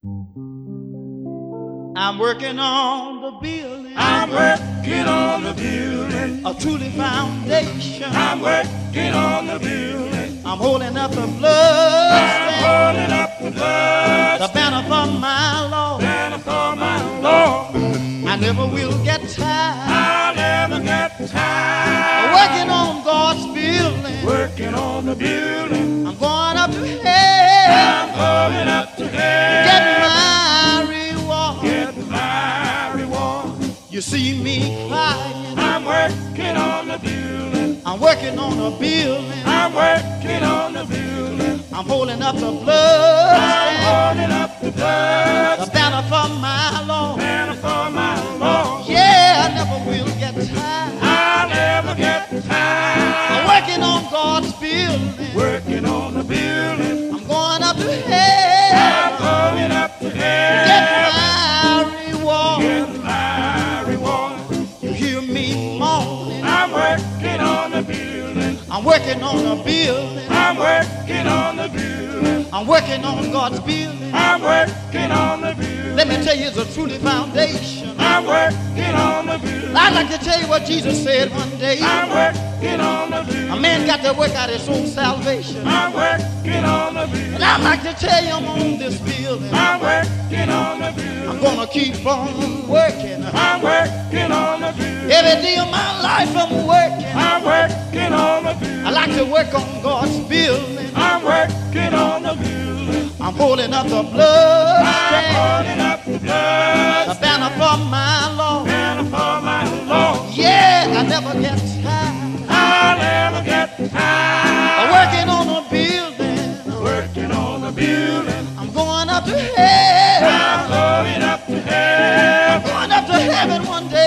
I'm working on the building. I'm working on the building. A truly foundation. I'm working on the building. I'm holding up the I'm blood. holding up the blood. The banner for my Lord. Banner for my Lord. I never will get tired. I'll never get tired. Working on God's building. Working on the building. I'm going up to heaven. I'm going up to heaven. Get my reward. Get my reward. You see me crying. I'm working on the building. I'm working on a building. I'm working on the building. I'm holding up the blood. I'm holding up the blood. The banner for my Lord. Banner for my Lord. Yeah, I never will get tired. I'll never get tired. I'm working on God's building. Working on the building. I'm going up to heaven. I'm going up to heaven. Get my reward. Get my reward. You hear me moaning. I'm working on the building. I'm working on a building. I'm working on the building. I'm working on God's building. I'm working on the building. Let me tell you, it's a truly foundation. I'm working on the building. I'd like to tell you what Jesus said one day. I'm working on the building. A man got to work out his own salvation. I'm working on the building. And I'd like to tell you I'm on this building. I'm working on the building. I'm gonna keep on working. I'm working on the building. Every day of my life I'm working. I'm working on the building. I like to work on God's building. I'm working on the building. I'm holding up the blood. I'm holding up the blood. The banner for my Lord. Banner for my Lord. Yeah, I never get tired. I'll never get tired. I'm working on a building. Working on the building. I'm going up to heaven. I'm going up to heaven. I'm going up to heaven one day.